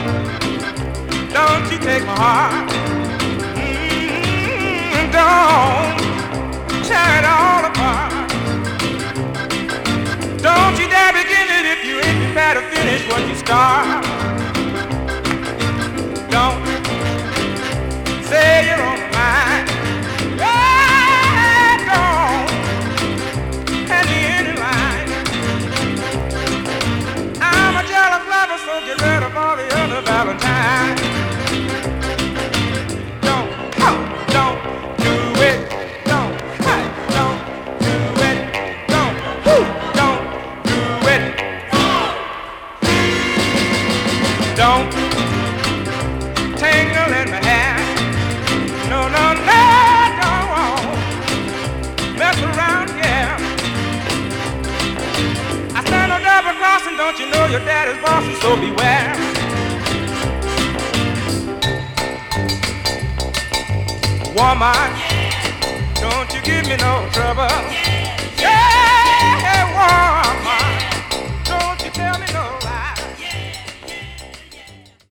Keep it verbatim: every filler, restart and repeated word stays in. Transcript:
Don't you take my heart. Mm, don't tear it all apart. Don't you dare begin it if you ain't prepared to finish what you start. Don't say you're on my mind. Yeah, don't hand me any line. I'm a jealous lover, so get ready for the other Valentine. Don't, oh, don't do it. Don't, hey, don't do it. Don't, whoo, don't do it. Don't tangle in my hair. No, no, no, don't mess around, yeah. I stand on double crossing, don't you know your daddy's boss, so beware. Woman, don't you give me no trouble.